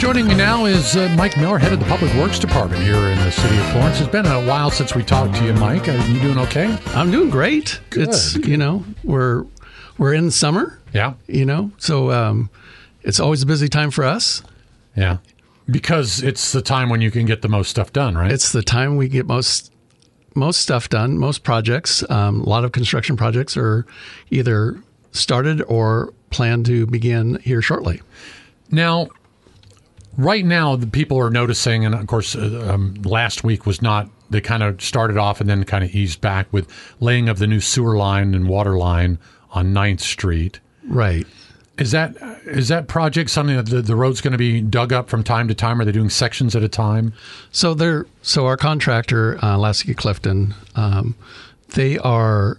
Joining me now is Mike Miller, head of the Public Works Department here in the city of Florence. It's been a while since we talked to you, Mike. Are you doing okay? I'm doing great. Good. It's, we're in summer. Yeah. So it's always a busy time for us. Yeah. Because it's the time when you can get the most stuff done, right? It's the time we get most stuff done, most projects. A lot of construction projects are either started or planned to begin here shortly. Now, right now, the people are noticing, and of course, last week was not, they kind of started off and then kind of eased back with laying of the new sewer line and water line on 9th Street. Right. Is that project something that the road's going to be dug up from time to time? Are they doing sections at a time? So our contractor, Lasky Clifton, they are.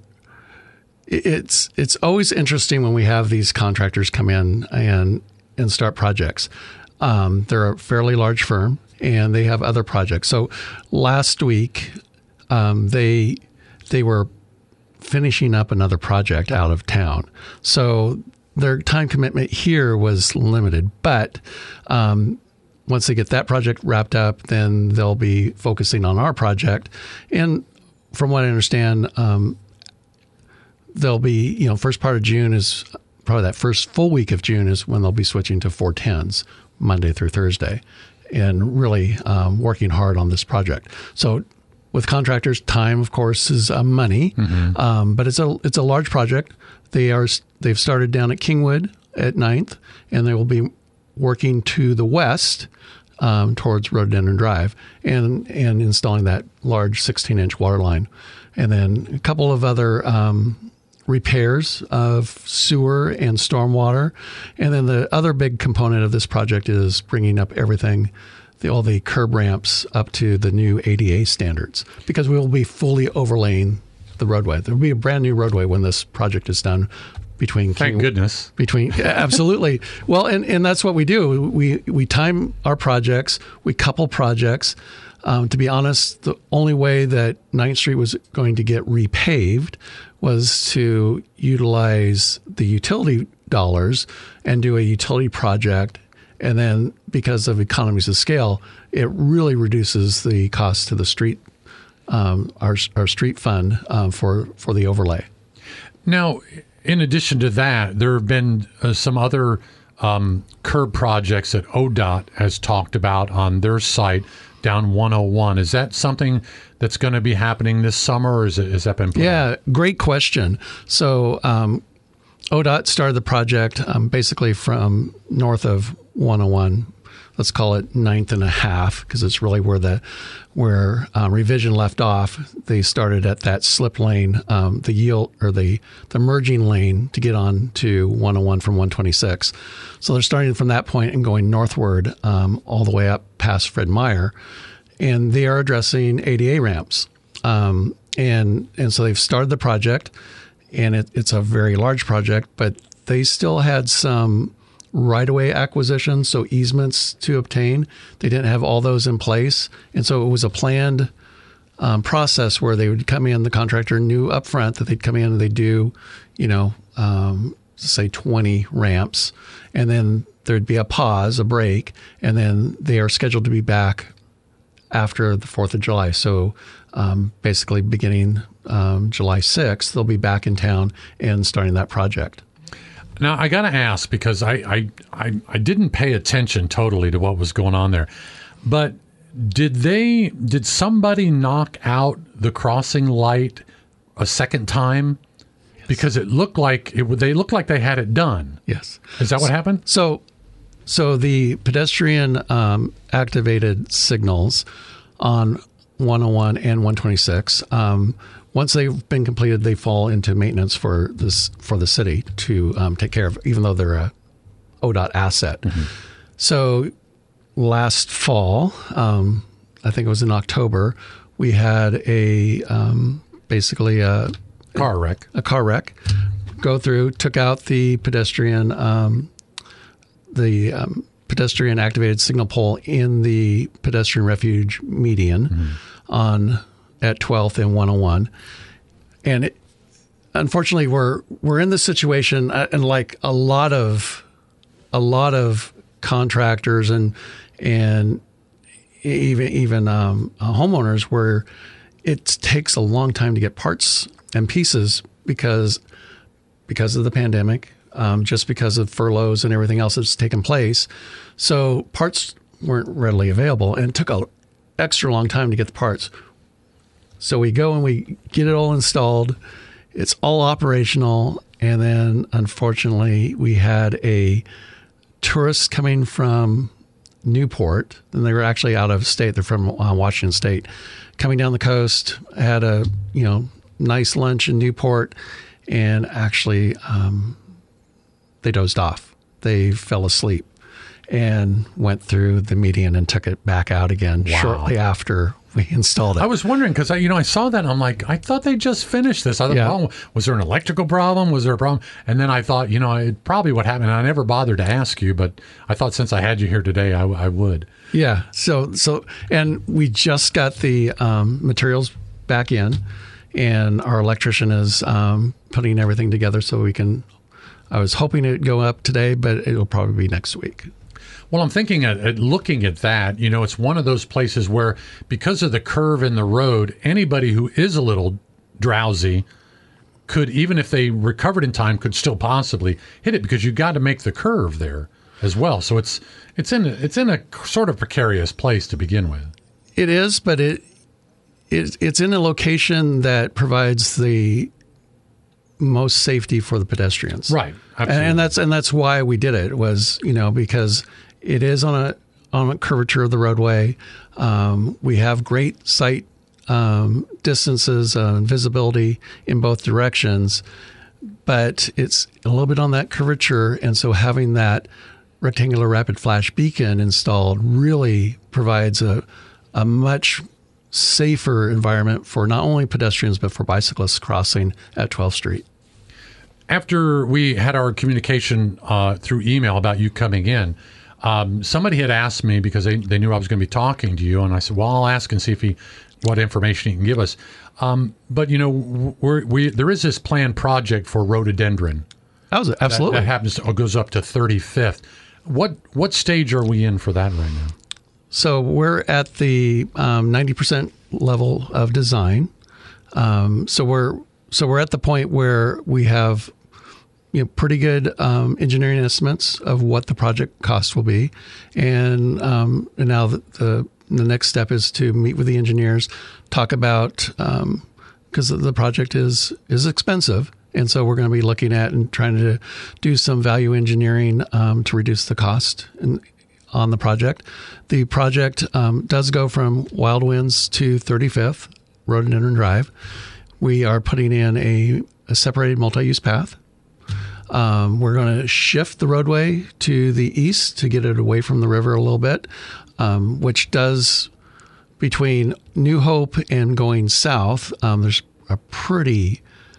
It's always interesting when we have these contractors come in and start projects. They're a fairly large firm, and they have other projects. So last week, they were finishing up another project out of town. So their time commitment here was limited, but once they get that project wrapped up, then they'll be focusing on our project. And from what I understand, they'll be, first part of June is probably that first full week of June is when they'll be switching to 410s Monday through Thursday and really working hard on this project. So with contractors, time, of course, is money, but it's a large project. They've started down at Kingwood at 9th, and they will be working to the west towards Rhododendron Drive and installing that large 16-inch water line. And then a couple of other repairs of sewer and stormwater. And then the other big component of this project is bringing up everything, all the curb ramps up to the new ADA standards, because we will be fully overlaying the roadway. There will be a brand new roadway when this project is done. Thank goodness. Absolutely. Well, and that's what we do. We time our projects. We couple projects. To be honest, the only way that 9th Street was going to get repaved was to utilize the utility dollars and do a utility project. And then because of economies of scale, it really reduces the cost to the street, our street fund for the overlay. Now, in addition to that, there have been some other curb projects that ODOT has talked about on their site down 101. Is that something that's going to be happening this summer, or has that been planned? Yeah, great question. So ODOT started the project basically from north of 101. Let's call it 9th and a half, because it's really where revision left off. They started at that slip lane, the merging lane to get on to 101 from 126. So they're starting from that point and going northward all the way up past Fred Meyer, and they are addressing ADA ramps. And so they've started the project, and it's a very large project, but they still had some right-of-way acquisition, so easements to obtain. They didn't have all those in place. And so it was a planned process where they would come in, the contractor knew up front that they'd come in and they'd do, say 20 ramps. And then there'd be a pause, a break, and then they are scheduled to be back after the 4th of July. So basically beginning July 6th, they'll be back in town and starting that project. Now, I got to ask, because I didn't pay attention totally to what was going on there, but did somebody knock out the crossing light a second time? Yes. Because it looked like they looked like they had it done. Yes. Is that what happened? So the pedestrian activated signals on 101 and 126. Once they've been completed, they fall into maintenance for the city to take care of, even though they're a ODOT asset. Mm-hmm. So last fall, I think it was in October, we had basically a car wreck. A car wreck. Go through, took out the pedestrian activated signal pole in the pedestrian refuge median at 12th and 101. And unfortunately, we're in this situation, and like a lot of contractors and even homeowners where it takes a long time to get parts and pieces because of the pandemic, just because of furloughs and everything else that's taken place. So parts weren't readily available, and it took an extra long time to get the parts. So we go and we get it all installed. It's all operational. And then, unfortunately, we had a tourist coming from Newport, and they were actually out of state. They're from Washington State, coming down the coast, had a nice lunch in Newport, and actually they dozed off. They fell asleep and went through the median and took it back out again shortly after we installed it. I was wondering because I saw that and I'm like, I thought they just finished this. I thought, oh, was there an electrical problem? Was there a problem? And then I thought, probably what happened. And I never bothered to ask you, but I thought since I had you here today, I would. Yeah. So, and we just got the materials back in, and our electrician is putting everything together so we can. I was hoping it'd go up today, but it'll probably be next week. Well, I'm thinking at looking at that, it's one of those places where because of the curve in the road, anybody who is a little drowsy could, even if they recovered in time, could still possibly hit it because you got to make the curve there as well. So it's in a sort of precarious place to begin with. It is, but it's in a location that provides the most safety for the pedestrians. Right. Absolutely. And that's why we did it was, because it is on a curvature of the roadway. We have great sight distances and visibility in both directions, but it's a little bit on that curvature. And so having that rectangular rapid flash beacon installed really provides a much safer environment for not only pedestrians, but for bicyclists crossing at 12th Street. After we had our communication through email about you coming in, somebody had asked me because they knew I was going to be talking to you, and I said, well, I'll ask and see what information he can give us. But, there is this planned project for rhododendron. Absolutely. That happens goes up to 35th. What stage are we in for that right now? So we're at the 90% level of design. So we're at the point where we have pretty good engineering estimates of what the project cost will be, and now the next step is to meet with the engineers, talk about because the project is expensive. And so we're going to be looking at and trying to do some value engineering to reduce the cost on the project. The project does go from Wild Winds to 35th Rhododendron Drive. We are putting in a separated multi-use path. We're going to shift the roadway to the east to get it away from the river a little bit, which does between New Hope and going south. There's a pretty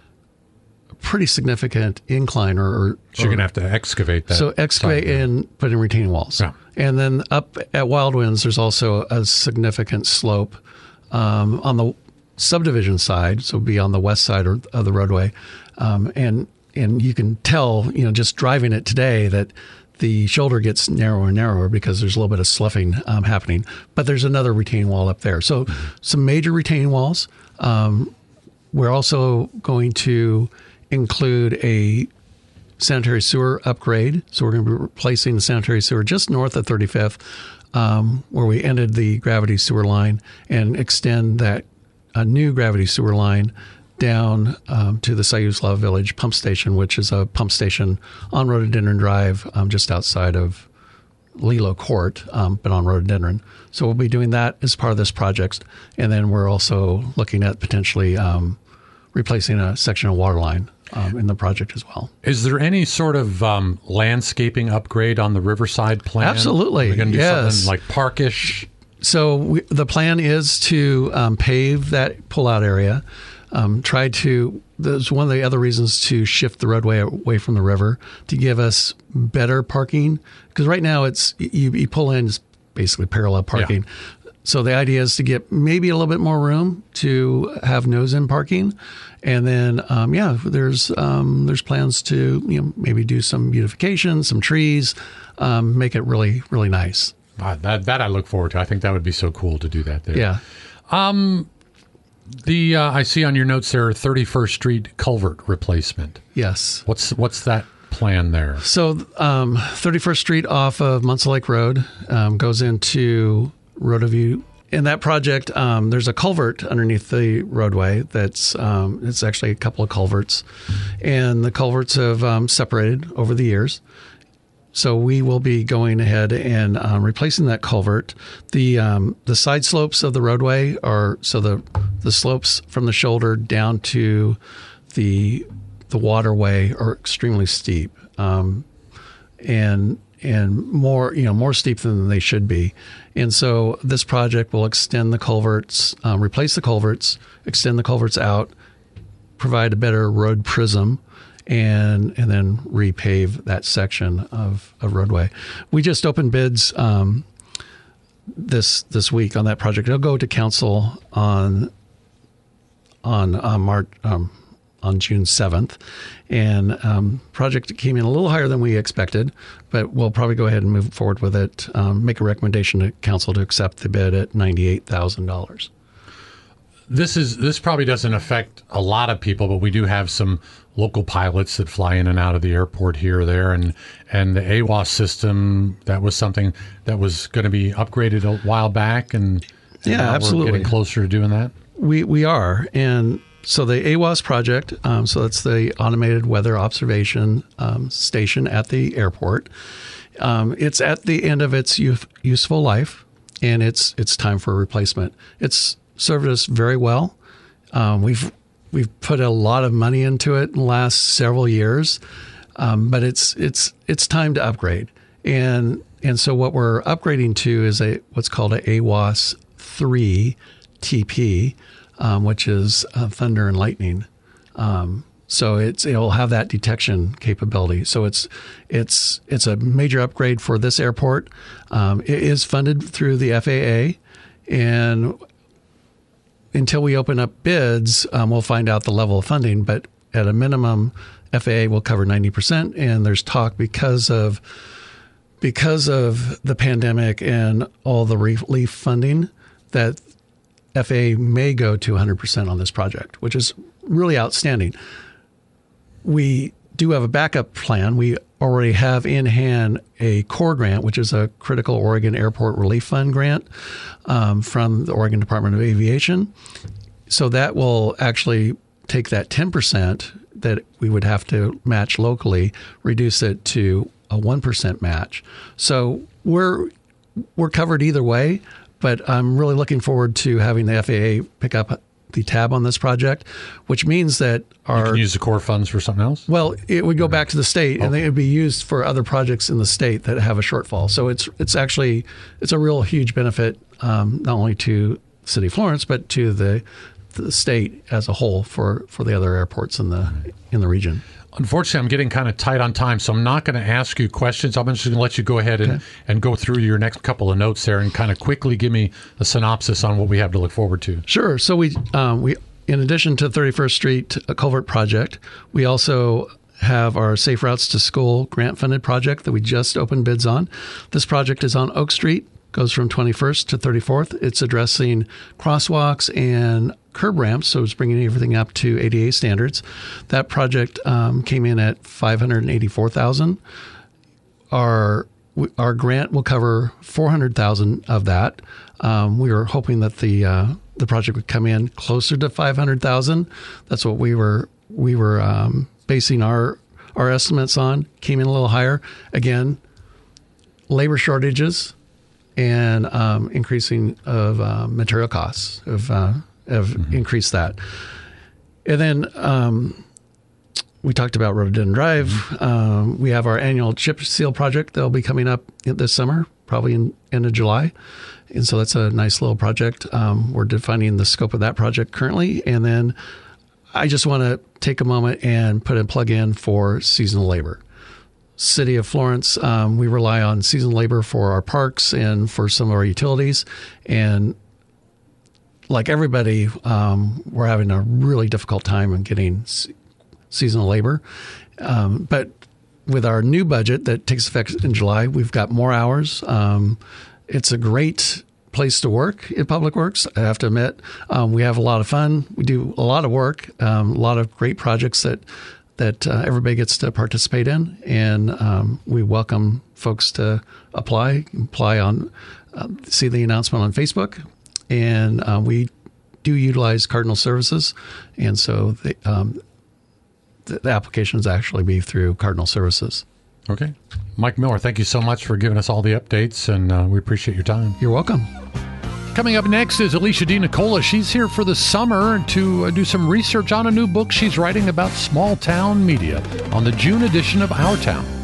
significant incline, so you're going to have to excavate that. So excavate and put in retaining walls. Yeah. And then up at Wild Winds, there's also a significant slope on the subdivision side, so be on the west side of the roadway, and you can tell, just driving it today that the shoulder gets narrower and narrower because there's a little bit of sloughing happening. But there's another retaining wall up there, so some major retaining walls. We're also going to include a sanitary sewer upgrade, so we're going to be replacing the sanitary sewer just north of 35th, where we ended the gravity sewer line, and extend that a new gravity sewer line down to the Sayuslav Village pump station, which is a pump station on Rhododendron Drive, just outside of Lilo Court, but on Rhododendron. So we'll be doing that as part of this project. And then we're also looking at potentially replacing a section of water line in the project as well. Is there any sort of landscaping upgrade on the Riverside plan? Absolutely. We're going to do something like parkish? So the plan is to pave that pull-out area. There's one of the other reasons to shift the roadway away from the river to give us better parking. Because right now you pull in, it's basically parallel parking. So the idea is to get maybe a little bit more room to have nose-in parking, and then there's plans to maybe do some beautification, some trees, make it really really nice. That I look forward to. I think that would be so cool to do that there. Yeah. I see on your notes there 31st Street culvert replacement. Yes. What's that plan there? So 31st Street off of Munsell Lake Road goes into Rotaview. In that project, there's a culvert underneath the roadway that's it's actually a couple of culverts, and the culverts have separated over the years. So we will be going ahead and replacing that culvert. The side slopes of the roadway are the slopes from the shoulder down to the waterway are extremely steep, and more steep than they should be. And so this project will extend the culverts, replace the culverts, extend the culverts out, provide a better road prism, and then repave that section of roadway. We just opened bids this week on that project. It'll go to council on June 7th, and project came in a little higher than we expected, but we'll probably go ahead and move forward with it. Make a recommendation to council to accept the bid at $98,000. This probably doesn't affect a lot of people, but we do have some local pilots that fly in and out of the airport here or there, and the AWAS system, that was something that was going to be upgraded a while back, and yeah, absolutely, we're getting closer to doing that. We are, and so the AWAS project, so that's the Automated Weather Observation Station at the airport. It's at the end of its useful life, and it's time for a replacement. It's served us very well. We've put a lot of money into it in the last several years, but it's time to upgrade. And so what we're upgrading to is what's called a AWAS 3 TP, which is thunder and lightning. So it'll have that detection capability. So it's a major upgrade for this airport. It is funded through the FAA, and until we open up bids, we'll find out the level of funding. But at a minimum, FAA will cover 90%, and there's talk because of the pandemic and all the relief funding that FAA may go to 100% on this project, which is really outstanding. We do have a backup plan. We already have in hand a CORE grant, which is a Critical Oregon Airport Relief Fund grant from the Oregon Department of Aviation. So that will actually take that 10% that we would have to match locally, reduce it to a 1% match. So we're covered either way, but I'm really looking forward to having the FAA pick up the tab on this project, which means that you can use the CORE funds for something else? Well, it would go back to the state, and it would be used for other projects in the state that have a shortfall. So it's a real huge benefit, not only to the city of Florence, but to the state as a whole for the other airports in the region. Unfortunately, I'm getting kind of tight on time, so I'm not going to ask you questions. I'm just going to let you go ahead and go through your next couple of notes there and kind of quickly give me a synopsis on what we have to look forward to. Sure. So we in addition to 31st Street Culvert Project, we also have our Safe Routes to School grant-funded project that we just opened bids on. This project is on Oak Street, goes from 21st to 34th. It's addressing crosswalks and curb ramps, so it's bringing everything up to ADA standards. That project came in at $584,000. Our grant will cover $400,000 of that. We were hoping that the project would come in closer to $500,000. That's what we were basing our estimates on. Came in a little higher. Again, labor shortages and increasing of material costs have increased that. And then we talked about Rhododendron Drive. We have our annual chip seal project that'll be coming up this summer, probably in end of July. And so that's a nice little project. We're defining the scope of that project currently. And then I just want to take a moment and put a plug in for seasonal labor. City of Florence, we rely on seasonal labor for our parks and for some of our utilities. And like everybody, we're having a really difficult time in getting seasonal labor. But with our new budget that takes effect in July, we've got more hours. It's a great place to work in Public Works. I have to admit, we have a lot of fun. We do a lot of work, a lot of great projects that everybody gets to participate in, and we welcome folks to apply on, see the announcement on Facebook, and we do utilize Cardinal Services, and so the applications actually be through Cardinal Services. Okay. Mike Miller, thank you so much for giving us all the updates, and we appreciate your time. You're welcome. Coming up next is Alicia DiNicola. She's here for the summer to do some research on a new book she's writing about small town media on the June edition of Our Town.